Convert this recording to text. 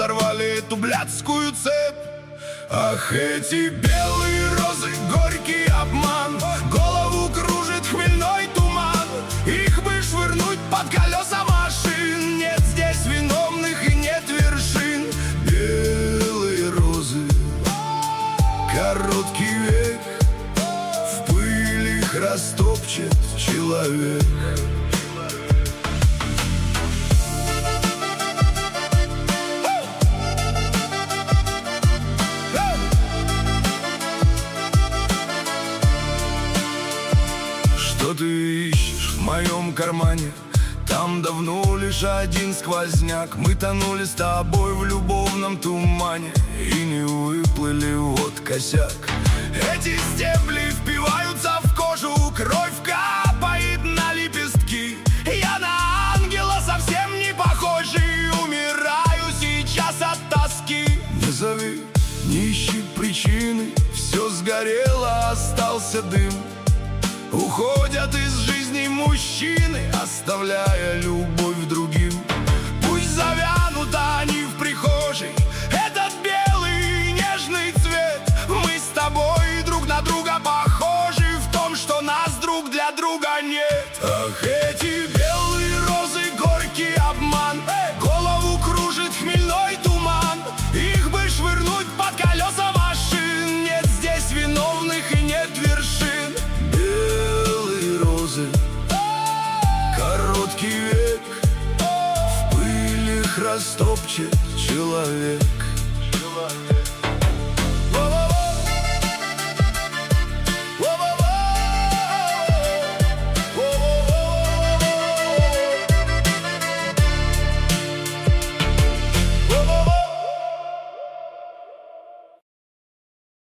разорвали эту блядскую цепь. Ах, эти белые розы, горький обман, голову кружит хмельной туман. Их бы швырнуть под колеса машин. Нет здесь виновных и нет вершин. Белые розы, короткий век, в пыль их растопчет человек. Что ты ищешь в моем кармане? Там давно лишь один сквозняк. Мы тонули с тобой в любовном тумане и не выплыли, вот косяк. Эти стебли впиваются в кожу, кровь капает на лепестки. Я на ангела совсем не похожий, умираю сейчас от тоски. Не зови, не ищи причины, все сгорело, остался дым. Уходят из жизни мужчины, оставляя любовь другим. Пусть завянут они в прихожей, этот белый нежный цвет. Мы с тобой друг на друга похожи в том, что нас друг для друга нет. Ах, эти белые розы, горький обман, голову кружит хмельной туман. Их бы швырнуть под колеса машин. Нет здесь виновных и нет вершин. Короткий век, в пыль их растопчет человек.